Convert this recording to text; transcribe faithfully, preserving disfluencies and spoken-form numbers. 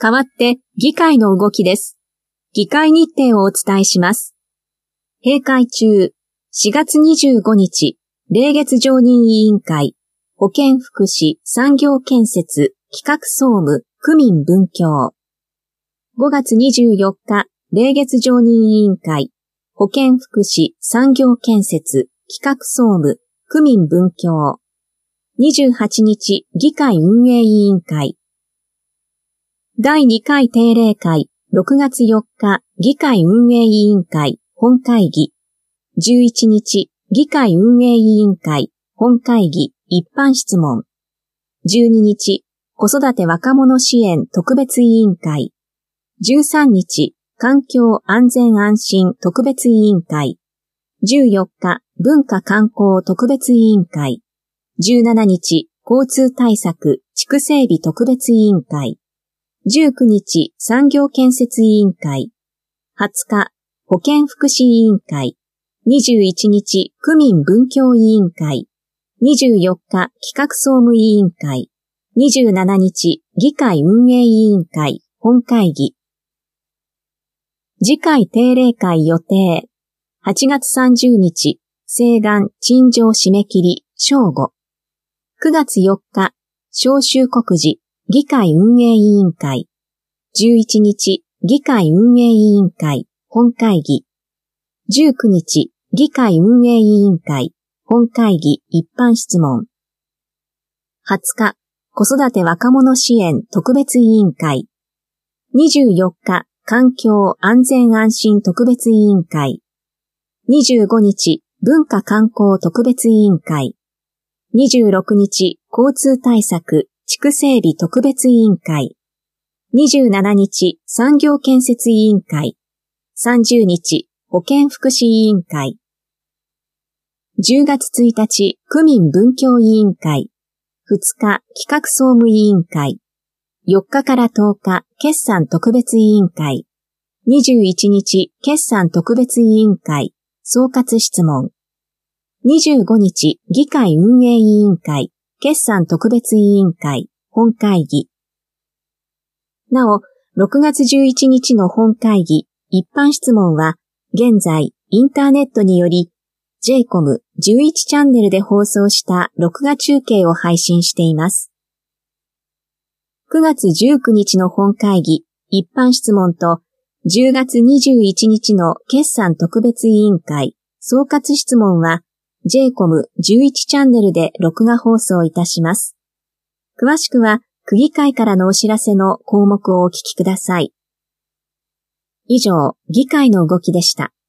代わって議会の動きです。議会日程をお伝えします。閉会中、しがつにじゅうごにち、例月常任委員会、保健福祉産業建設企画総務区民文教。ごがつにじゅうよっか、例月常任委員会、保健福祉産業建設企画総務区民文教。にじゅうはちにち、議会運営委員会。だいにかい定例会、ろくがつよっか、議会運営委員会、本会議。じゅういちにち、議会運営委員会、本会議、一般質問。じゅうににち、子育て若者支援特別委員会。じゅうさんにち、環境安全安心特別委員会。じゅうよっか、文化観光特別委員会。じゅうしちにち、交通対策地区整備特別委員会。じゅうくにち、産業建設委員会。はつか、保健福祉委員会。にじゅういちにち、区民文教委員会。にじゅうよっか、企画総務委員会。にじゅうしちにち、議会運営委員会、本会議。次回定例会予定。はちがつさんじゅうにち、請願陳情締め切り、正午。くがつよっか、召集告示、議会運営委員会。じゅういちにち、議会運営委員会、本会議。じゅうくにち、議会運営委員会、本会議一般質問。はつか、子育て若者支援特別委員会。にじゅうよっか、環境安全安心特別委員会。にじゅうごにち、文化観光特別委員会。にじゅうろくにち、交通対策地区整備特別委員会。にじゅうしちにち、産業建設委員会。さんじゅうにち、保健福祉委員会。じゅうがつついたち、区民文教委員会。ふつか、企画総務委員会。よっかからとおか、決算特別委員会。にじゅういちにち、決算特別委員会。総括質問。にじゅうごにち、議会運営委員会。決算特別委員会、本会議。なお、ろくがつじゅういちにちの本会議、一般質問は、現在、インターネットにより、ジェイコムじゅういち チャンネルで放送した録画中継を配信しています。くがつじゅうくにちの本会議、一般質問と、じゅうがつにじゅういちにちの決算特別委員会、総括質問は、ジェイコムじゅういち チャンネルで録画放送いたします。詳しくは、区議会からのお知らせの項目をお聞きください。以上、議会の動きでした。